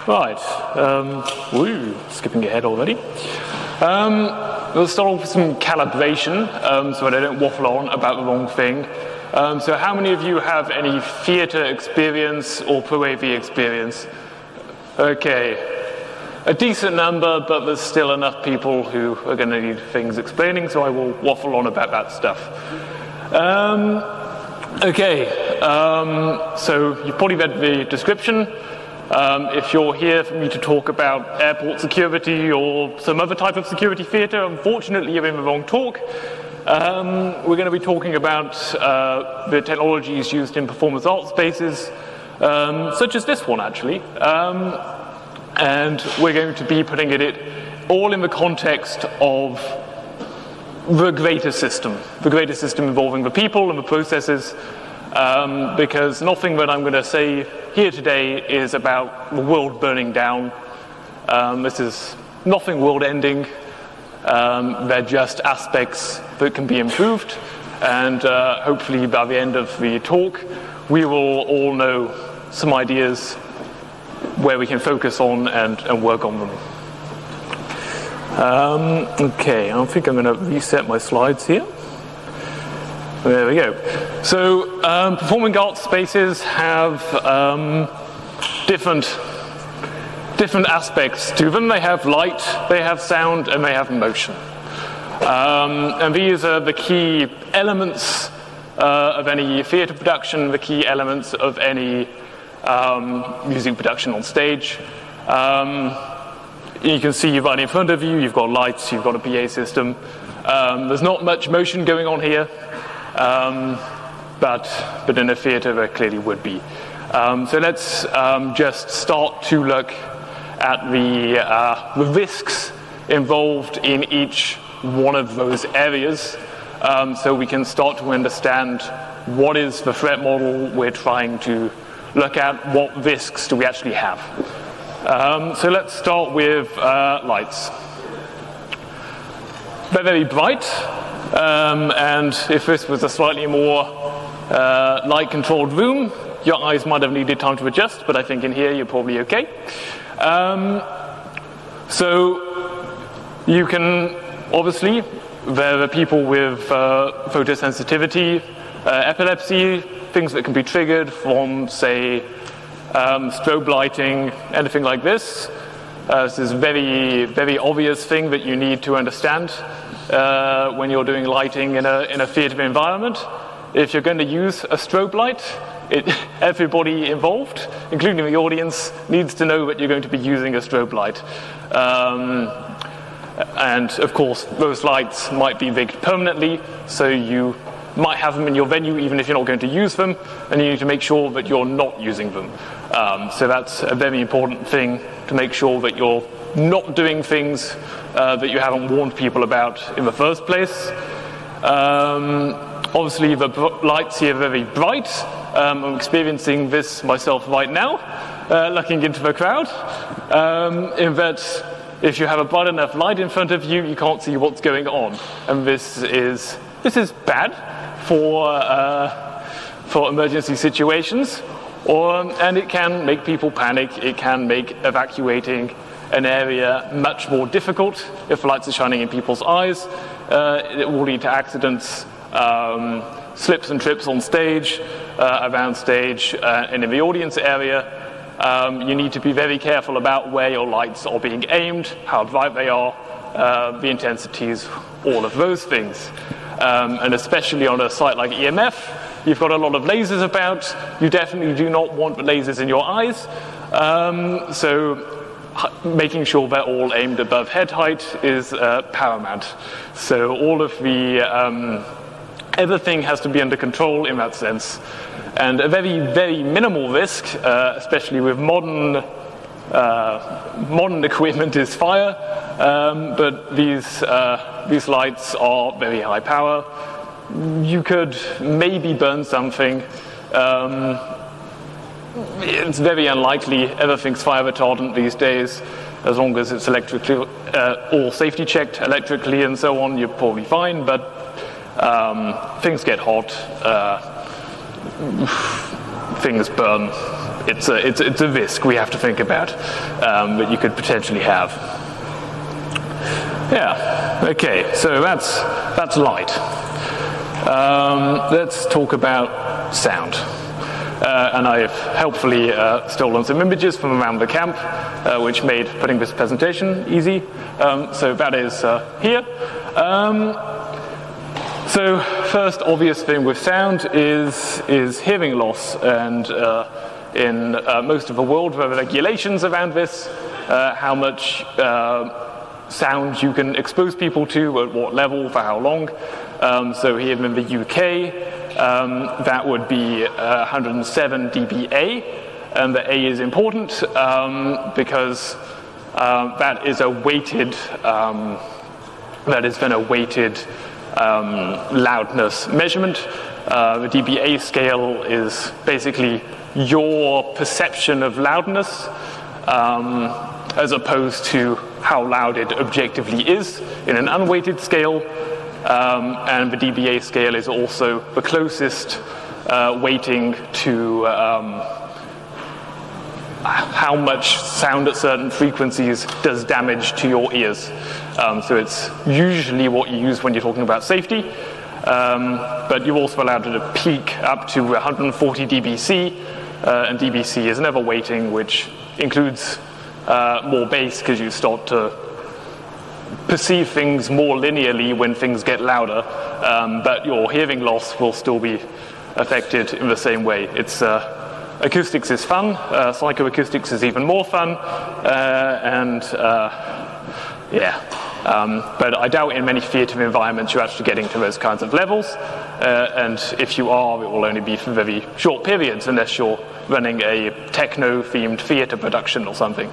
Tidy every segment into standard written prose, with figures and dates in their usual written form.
Right, skipping ahead already. We'll start off with some calibration, so that I don't waffle on about the wrong thing. So how many of you have any theatre experience or Pro AV experience? Okay, a decent number, but there's still enough people who are going to need things explaining, so I will waffle on about that stuff. So you've probably read the description. If you're here for me to talk about airport security or some other type of security theatre, unfortunately you're in the wrong talk. We're going to be talking about the technologies used in performance art spaces, such as this one actually. And we're going to be putting it all in the context of the greater system involving the people and the processes, because nothing that I'm going to say here today is about the world burning down. This is nothing world-ending. They're just aspects that can be improved, and hopefully by the end of the talk we will all know some ideas where we can focus on and work on them. Okay, I think I'm going to reset my slides here. There we go. So performing arts spaces have different aspects to them. They have light, they have sound, and they have motion. And these are the key elements of any theatre production, the key elements of any music production on stage. You can see right in front of you, you've got lights, you've got a PA system. There's not much motion going on here, but in a theatre there clearly would be. So let's just start to look at the risks involved in each one of those areas, so we can start to understand what is the threat model we're trying to look at, what risks do we actually have. So let's start with lights. They're very bright, and if this was a slightly more light-controlled room, your eyes might have needed time to adjust, but I think in here you're probably okay. So you can, obviously, there are people with photosensitivity, epilepsy, things that can be triggered from, say, strobe lighting, anything like this. This is a very, very obvious thing that you need to understand when you're doing lighting in a theatre environment. If you're going to use a strobe light, everybody involved, including the audience, needs to know that you're going to be using a strobe light. And of course, those lights might be rigged permanently, so you might have them in your venue even if you're not going to use them, and you need to make sure that you're not using them. So that's a very important thing, to make sure that you're not doing things that you haven't warned people about in the first place. Obviously the lights here are very bright. I'm experiencing this myself right now, looking into the crowd, in that if you have a bright enough light in front of you, you can't see what's going on, and this is bad for emergency situations, and it can make people panic. It can make evacuating an area much more difficult if the lights are shining in people's eyes. It will lead to accidents, slips and trips on stage, around stage, and in the audience area. You need to be very careful about where your lights are being aimed, how bright they are, the intensities, all of those things. And especially on a site like EMF, you've got a lot of lasers about. You definitely do not want the lasers in your eyes. So making sure they're all aimed above head height is paramount. So all of the everything has to be under control in that sense. And a very, very minimal risk, especially with modern equipment, is fire. But these lights are very high power. You could maybe burn something. It's very unlikely. Everything's fire retardant these days. As long as it's electrically all safety checked electrically and so on, you're probably fine. But things get hot. things burn. It's a risk we have to think about that you could potentially have. Yeah. Okay. So that's light. Let's talk about sound. And I've helpfully stolen some images from around the camp, which made putting this presentation easy. So that is here. So first obvious thing with sound is hearing loss, and in most of the world there are regulations around this, how much sound you can expose people to, at what level, for how long. So here in the UK, that would be 107 dBA, and the A is important because that is a weighted, loudness measurement. The dBA scale is basically your perception of loudness as opposed to how loud it objectively is in an unweighted scale. And the dBA scale is also the closest weighting to how much sound at certain frequencies does damage to your ears. So it's usually what you use when you're talking about safety, but you're also allowed to peak up to 140 dBc, and dBc is another weighting which includes more bass because you start to perceive things more linearly when things get louder, but your hearing loss will still be affected in the same way. It's acoustics is fun, psychoacoustics is even more fun, but I doubt in many theatre environments you're actually getting to those kinds of levels, and if you are, it will only be for very short periods unless you're running a techno-themed theatre production or something.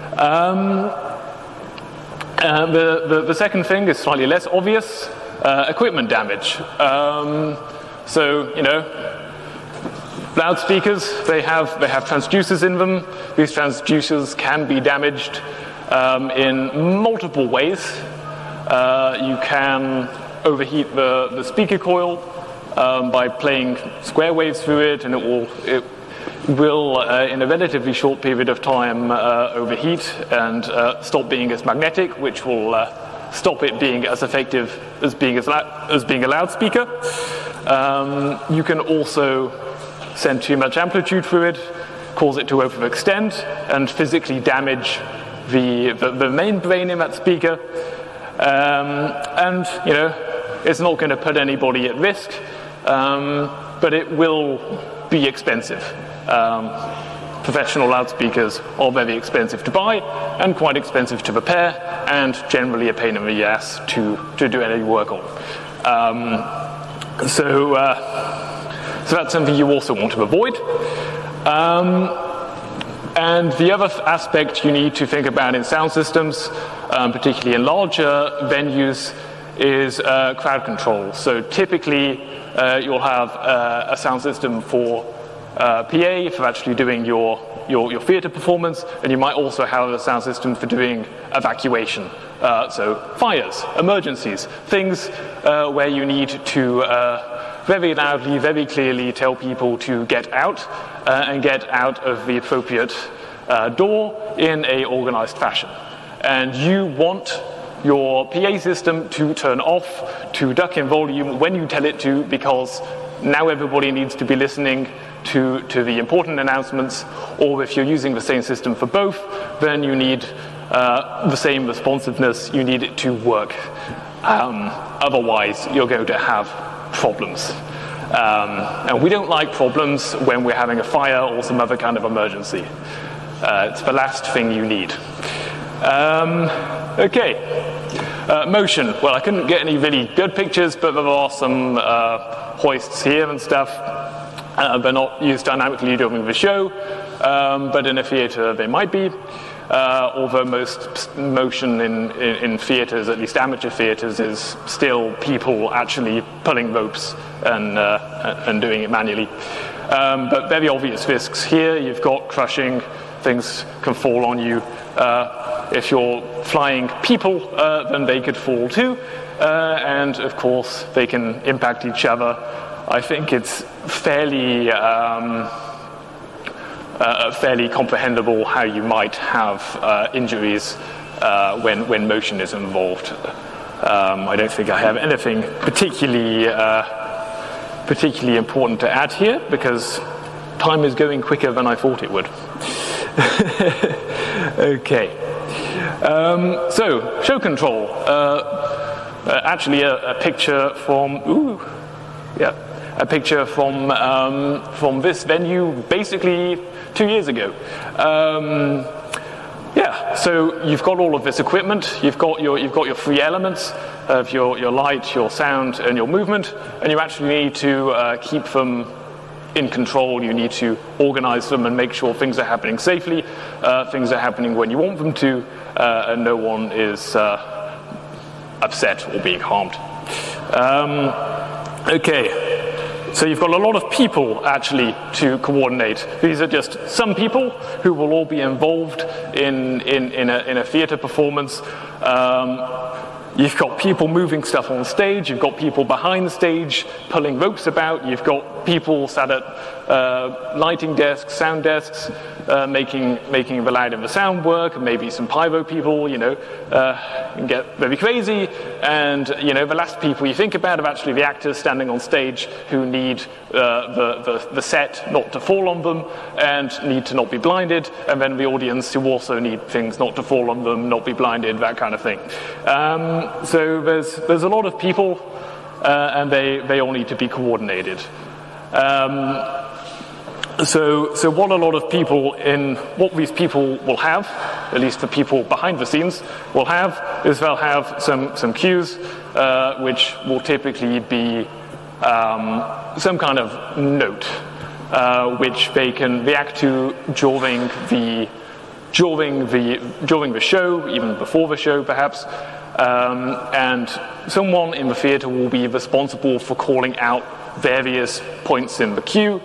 The second thing is slightly less obvious, equipment damage. So, you know, loudspeakers, they have transducers in them. These transducers can be damaged in multiple ways. You can overheat the speaker coil by playing square waves through it, and it will in a relatively short period of time overheat and stop being as magnetic, which will stop it being as effective as being a loudspeaker. You can also send too much amplitude through it, cause it to overextend, and physically damage the main brain in that speaker. And you know, it's not going to put anybody at risk, but it will be expensive. Professional loudspeakers are very expensive to buy and quite expensive to repair, and generally a pain in the ass to do any work on. So that's something you also want to avoid. And the other aspect you need to think about in sound systems, particularly in larger venues, is crowd control. So typically you'll have a sound system for PA for actually doing your theatre performance, and you might also have a sound system for doing evacuation. So fires, emergencies, things where you need to very loudly, very clearly tell people to get out and get out of the appropriate door in a organized fashion. And you want your PA system to turn off, to duck in volume when you tell it to, because now everybody needs to be listening to the important announcements, or if you're using the same system for both, then you need the same responsiveness, you need it to work. Otherwise, you're going to have problems. And we don't like problems when we're having a fire or some other kind of emergency. It's the last thing you need. Motion. Well, I couldn't get any really good pictures, but there are some hoists here and stuff. They're not used dynamically during the show, but in a theatre they might be. Although most motion in theatres, at least amateur theatres, is still people actually pulling ropes and doing it manually. But very obvious risks here. You've got crushing, things can fall on you. If you're flying people, then they could fall too. And of course, they can impact each other. I think it's fairly fairly comprehensible how you might have injuries when motion is involved. I don't think I have anything particularly important to add here, because time is going quicker than I thought it would. Okay. So, show control. Actually, a picture from a picture from this venue, basically 2 years ago. So you've got all of this equipment. You've got your three elements of your light, your sound, and your movement, and you actually need to keep them in control. You need to organize them and make sure things are happening safely, things are happening when you want them to, and no one is upset or being harmed. Okay. So you've got a lot of people actually to coordinate. These are just some people who will all be involved in a theatre performance. You've got people moving stuff on stage. You've got people behind the stage pulling ropes about. You've got people sat at lighting desks, sound desks, making the light and the sound work, and maybe some pyro people, can get very crazy. And, the last people you think about are actually the actors standing on stage who need the set not to fall on them and need to not be blinded, and then the audience who also need things not to fall on them, not be blinded, that kind of thing. So there's a lot of people, and they all need to be coordinated. So what these people will have, at least the people behind the scenes will have, is they'll have some cues, which will typically be some kind of note, which they can react to during the show, even before the show perhaps, and someone in the theatre will be responsible for calling out various points in the cue,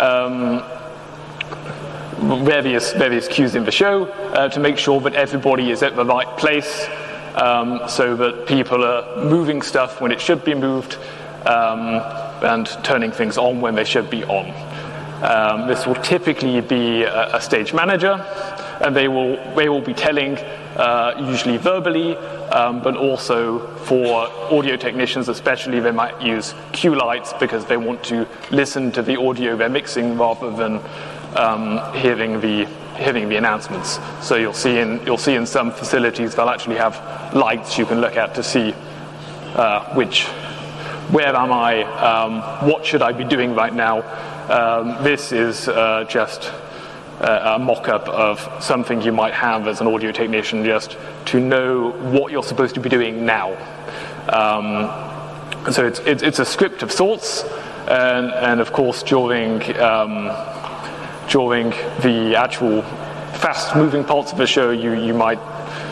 various cues in the show, to make sure that everybody is at the right place, so that people are moving stuff when it should be moved, and turning things on when they should be on. This will typically be a stage manager, and they will be telling, usually verbally, but also for audio technicians especially, they might use cue lights because they want to listen to the audio they're mixing rather than hearing the announcements. So you'll see in some facilities they'll actually have lights you can look at to see where am I, what should I be doing right now. This is just a mock-up of something you might have as an audio technician, just to know what you're supposed to be doing now. So it's a script of sorts, and of course during the actual fast-moving parts of the show, you might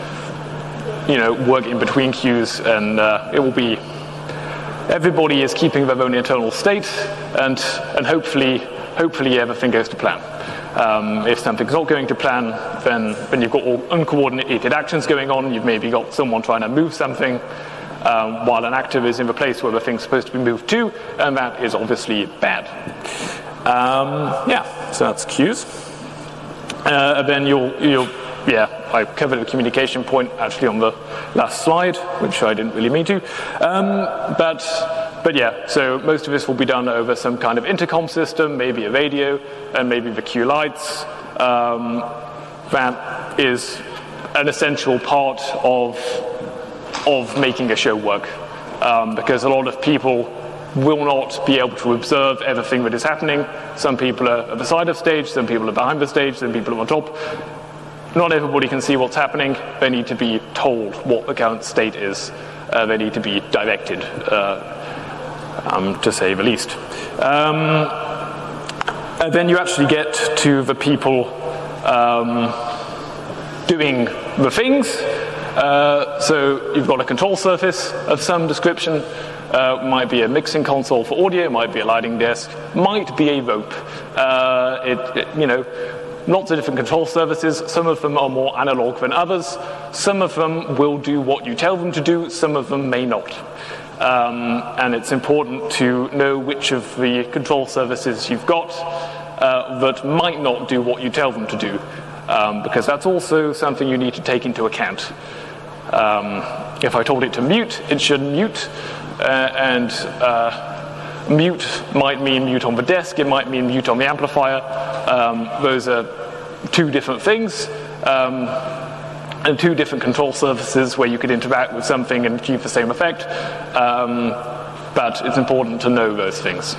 work in between cues, and it will be everybody is keeping their own internal state, and hopefully everything goes to plan. If something's not going to plan, then you've got all uncoordinated actions going on. You've maybe got someone trying to move something while an actor is in the place where the thing's supposed to be moved to, and that is obviously bad. So that's cues. Then I covered the communication point actually on the last slide, which I didn't really mean to. But yeah, so most of this will be done over some kind of intercom system, maybe a radio, and maybe the cue lights. That is an essential part of making a show work, because a lot of people will not be able to observe everything that is happening. Some people are at the side of stage, some people are behind the stage, some people are on top. Not everybody can see what's happening. They need to be told what the current state is. They need to be directed, to say the least. And then you actually get to the people doing the things. So you've got a control surface of some description. Might be a mixing console for audio, might be a lighting desk, might be a rope. Lots of different control surfaces. Some of them are more analog than others. Some of them will do what you tell them to do. Some of them may not. And it's important to know which of the control surfaces you've got that might not do what you tell them to do, because that's also something you need to take into account. If I told it to mute, it should mute, and mute might mean mute on the desk, it might mean mute on the amplifier. Those are two different things, and two different control surfaces where you could interact with something and achieve the same effect, but it's important to know those things.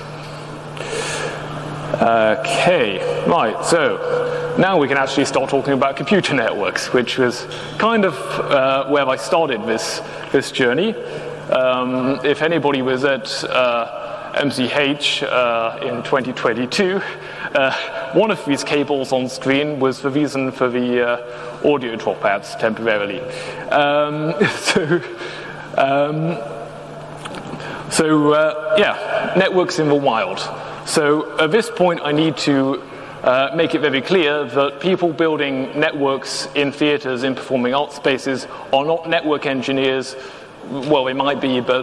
Okay, right, so now we can actually start talking about computer networks, which was kind of where I started this journey. If anybody was at MCH in 2022, one of these cables on screen was the reason for the audio dropouts temporarily. Yeah, networks in the wild. So at this point I need to make it very clear that people building networks in theaters, in performing arts spaces, are not network engineers. Well, they might be, but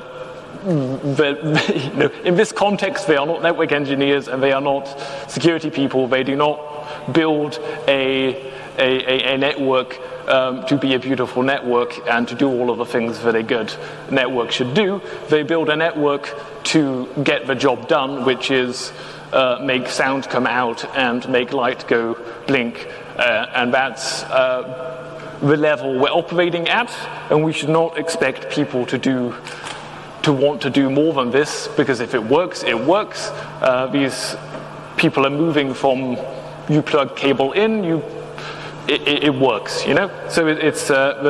in this context, they are not network engineers and they are not security people. They do not build a network to be a beautiful network and to do all of the things that a good network should do. They build a network to get the job done, which is make sound come out and make light go blink, and that's the level we're operating at, and we should not expect people to want to do more than this, because if it works, it works. These people are moving from you plug cable in, it works, you know? So it's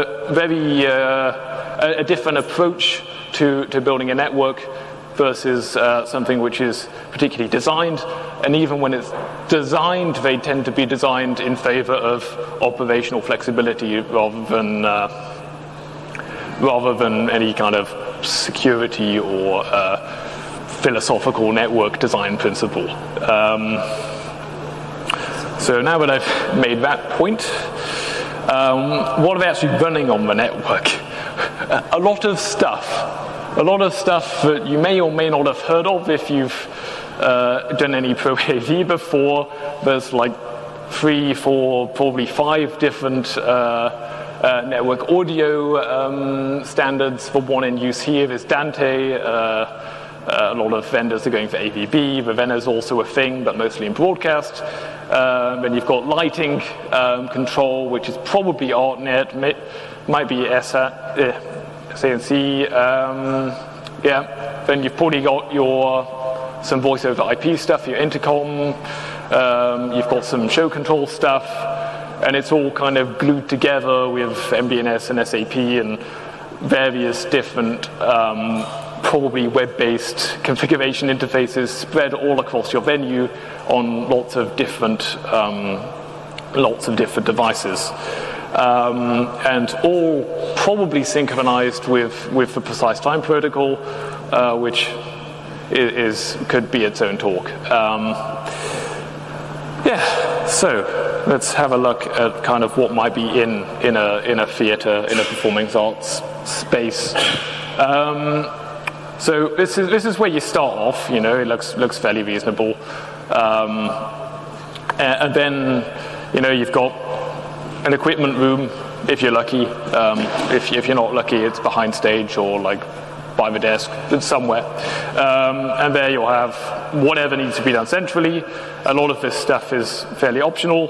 a different approach to building a network versus something which is particularly designed. And even when it's designed, they tend to be designed in favor of operational flexibility rather than any kind of security or philosophical network design principle. So now that I've made that point, what are they actually running on the network? A lot of stuff that you may or may not have heard of if you've done any Pro AV before. There's like 3, 4, probably 5 different network audio standards. The one in use here is Dante. A lot of vendors are going for AVB. Ravenna is also a thing, but mostly in broadcast. Then you've got lighting control, which is probably ArtNet, might be SANC. Yeah. Then you've probably got some voice over IP stuff, your intercom. You've got some show control stuff, and it's all kind of glued together with MBNS and SAP and various different probably web-based configuration interfaces spread all across your venue on lots of different devices, and all probably synchronized with the precise time protocol, which could be its own talk. Yeah, so let's have a look at kind of what might be in a theater, in a performing arts space. So this is where you start off. You know, it looks fairly reasonable, and then you've got an equipment room if you're lucky. If you're not lucky, it's behind stage or like by the desk, somewhere. And there you'll have whatever needs to be done centrally. A lot of this stuff is fairly optional.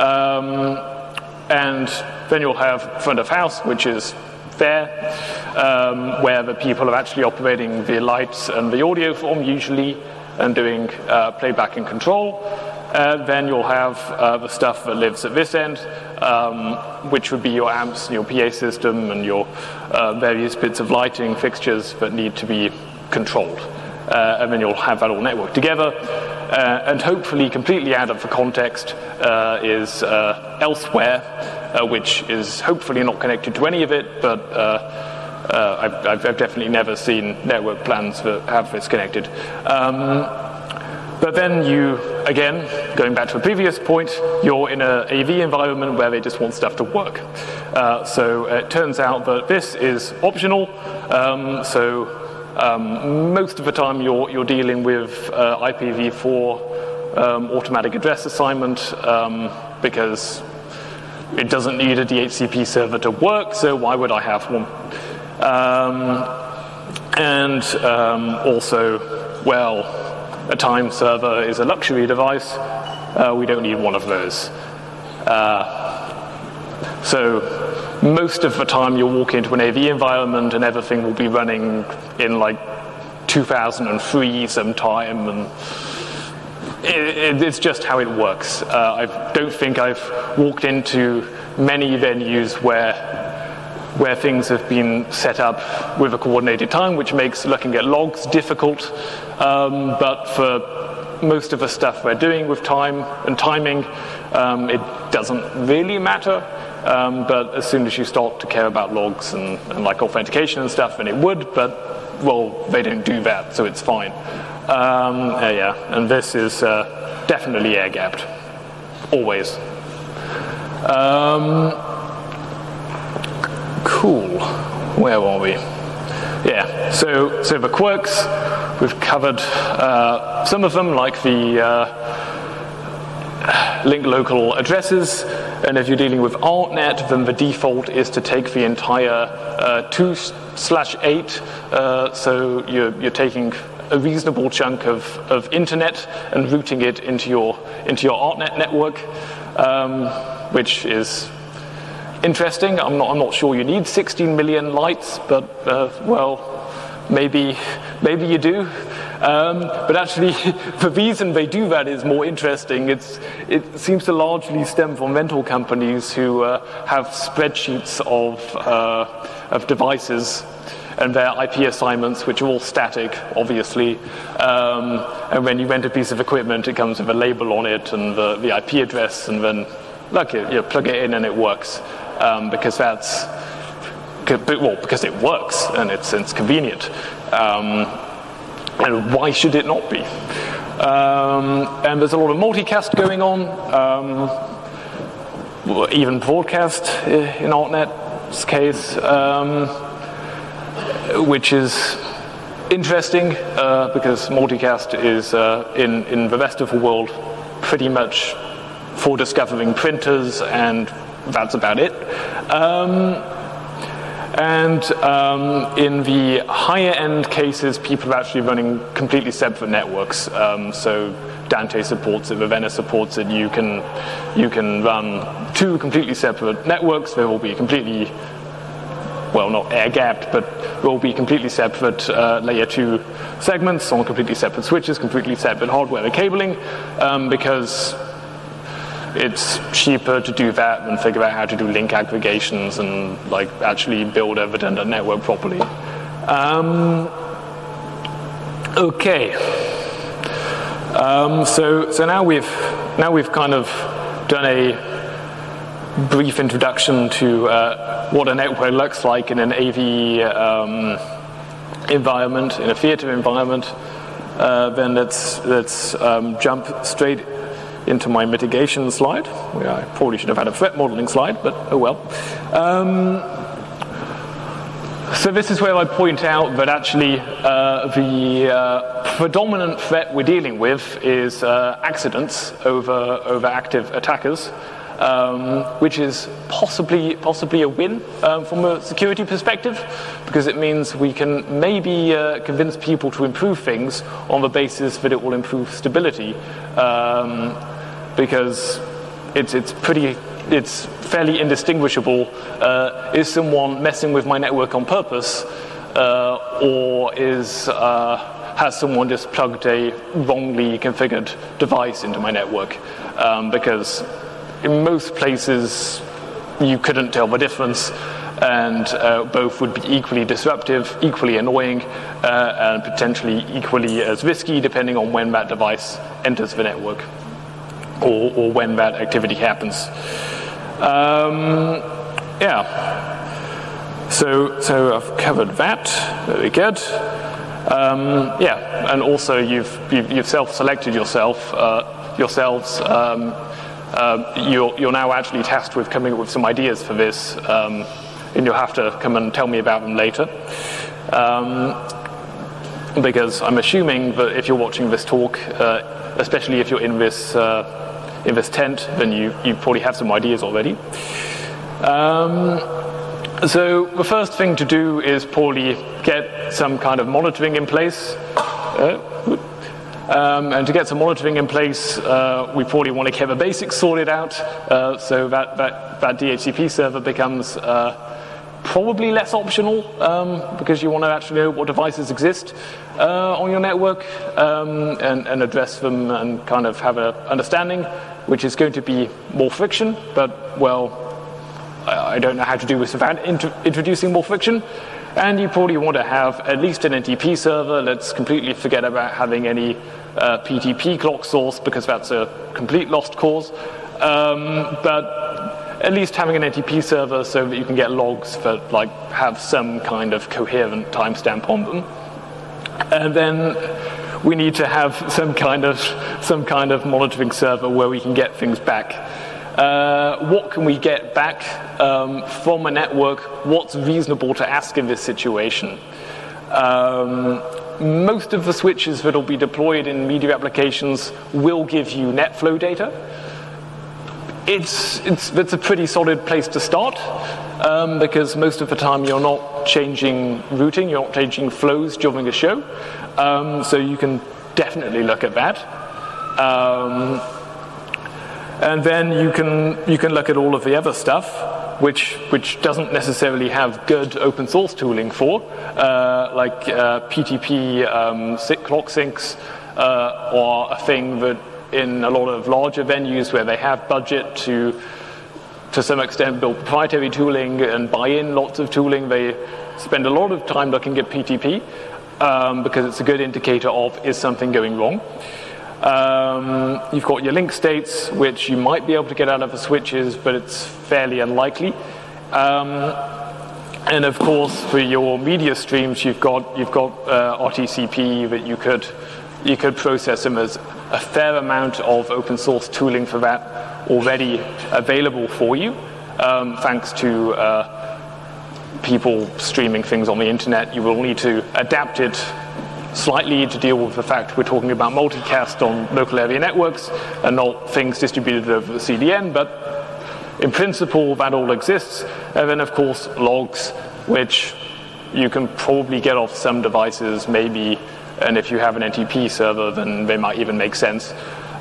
And then you'll have front of house, which is there, where the people are actually operating the lights and the audio form usually, and doing playback and control. Then you'll have the stuff that lives at this end, which would be your amps, your PA system, and your various bits of lighting fixtures that need to be controlled. And then you'll have that all networked together. And hopefully completely out of the context is elsewhere, which is hopefully not connected to any of it, but I've definitely never seen network plans that have this connected. But then you, again, going back to the previous point, you're in an AV environment where they just want stuff to work. So it turns out that this is optional. So most of the time you're dealing with IPv4 automatic address assignment because it doesn't need a DHCP server to work, so why would I have one? And also, well, a time server is a luxury device. We don't need one of those. So most of the time you'll walk into an AV environment and everything will be running in like 2003 sometime, and it's just how it works. I don't think I've walked into many venues where things have been set up with a coordinated time, which makes looking at logs difficult. But for most of the stuff we're doing with time and timing, it doesn't really matter. But as soon as you start to care about logs and like authentication and stuff, then it would. But well, they don't do that, so it's fine. Yeah, and this is definitely air-gapped, always. Cool. Where are we? Yeah. So the quirks, we've covered some of them, like the link local addresses. And if you're dealing with ArtNet, then the default is to take the entire 2/8. So you're taking a reasonable chunk of internet and routing it into your ArtNet network, which is interesting. I'm not sure you need 16 million lights, but well, maybe you do. But actually, the reason they do that is more interesting. It seems to largely stem from rental companies who have spreadsheets of devices and their IP assignments, which are all static, obviously. And when you rent a piece of equipment, it comes with a label on it and the IP address, and then look, you plug it in and it works, because it works and it's convenient. And why should it not be? And there's a lot of multicast going on, even broadcast in ArtNet's case, which is interesting because multicast is in the rest of the world pretty much for discovering printers, and that's about it. And in the higher end cases, people are actually running completely separate networks. So Dante supports it, Ravenna supports it. You can run two completely separate networks. They will be completely, well, not air-gapped, but will be completely separate layer 2 segments on completely separate switches, completely separate hardware and cabling, because it's cheaper to do that than figure out how to do link aggregations and like actually build a redundant network properly. Okay. So now we've kind of done a brief introduction to what a network looks like in an AV environment, in a theater environment. Then let's jump straight into my mitigation slide. I probably should have had a threat modeling slide, but oh well. So this is where I point out that actually the predominant threat we're dealing with is accidents over active attackers, which is possibly a win from a security perspective, because it means we can maybe convince people to improve things on the basis that it will improve stability. Because it's fairly indistinguishable. Is someone messing with my network on purpose, or has someone just plugged a wrongly configured device into my network? Because in most places you couldn't tell the difference, and both would be equally disruptive, equally annoying, and potentially equally as risky, depending on when that device enters the network. Or when that activity happens. Yeah. So I've covered that. Very good. Yeah, and also you've self-selected yourselves. You're now actually tasked with coming up with some ideas for this, and you'll have to come and tell me about them later. because I'm assuming that if you're watching this talk, especially if you're in this tent, then you probably have some ideas already. So the first thing to do is probably get some kind of monitoring in place. And to get some monitoring in place, we probably want to get the basics sorted out, so that DHCP server becomes probably less optional, because you want to actually know what devices exist on your network, and address them and kind of have an understanding, which is going to be more friction, but, well, I don't know how to do this without introducing more friction. And you probably want to have at least an NTP server. Let's completely forget about having any PTP clock source, because that's a complete lost cause. But at least having an NTP server so that you can get logs that have some kind of coherent timestamp on them. And then we need to have some kind of monitoring server where we can get things back. What can we get back from a network? What's reasonable to ask in this situation? Most of the switches that will be deployed in media applications will give you NetFlow data. It's a pretty solid place to start, because most of the time you're not changing routing, you're not changing flows during a show, so you can definitely look at that. And then you can look at all of the other stuff, which doesn't necessarily have good open source tooling for, like PTP clock syncs, or a thing that in a lot of larger venues where they have budget to some extent build proprietary tooling and buy in lots of tooling, they spend a lot of time looking at PTP, because it's a good indicator of, is something going wrong? You've got your link states, which you might be able to get out of the switches, but it's fairly unlikely. And of course, for your media streams, you've got RTCP that you could process them. As a fair amount of open source tooling for that already available for you, thanks to people streaming things on the internet. You will need to adapt it slightly to deal with the fact we're talking about multicast on local area networks and not things distributed over the CDN, but in principle that all exists. And then of course logs, which you can probably get off some devices maybe, and if you have an NTP server then they might even make sense.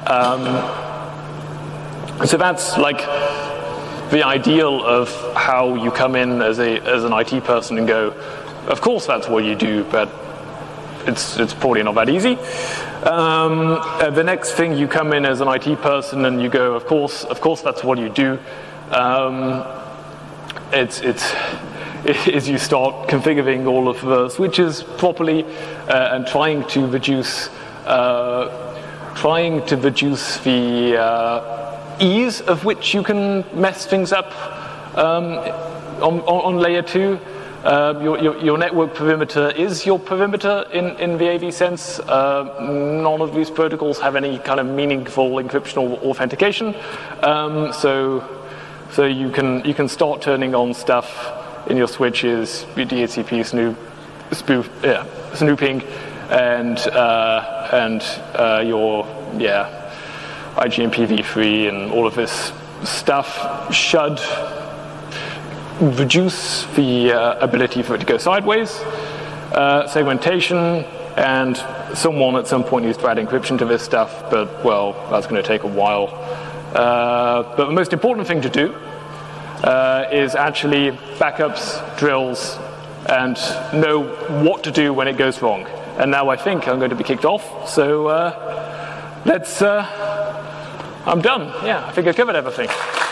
So that's like the ideal of how you come in as an IT person and go, of course that's what you do, but it's probably not that easy. The next thing, you come in as an IT person and you go, of course that's what you do. It's you start configuring all of the switches properly, and trying to reduce the ease of which you can mess things up on layer 2. Your network perimeter is your perimeter in the AV sense. None of these protocols have any kind of meaningful encryption or authentication, so you can start turning on stuff in your switches, DHCP snooping, and your IGMPv3 and all of this stuff should reduce the ability for it to go sideways. Segmentation, and someone at some point needs to add encryption to this stuff, but well, that's going to take a while. But the most important thing to do is actually backups, drills, and know what to do when it goes wrong. And now I think I'm going to be kicked off, so I'm done. Yeah, I think I've covered everything.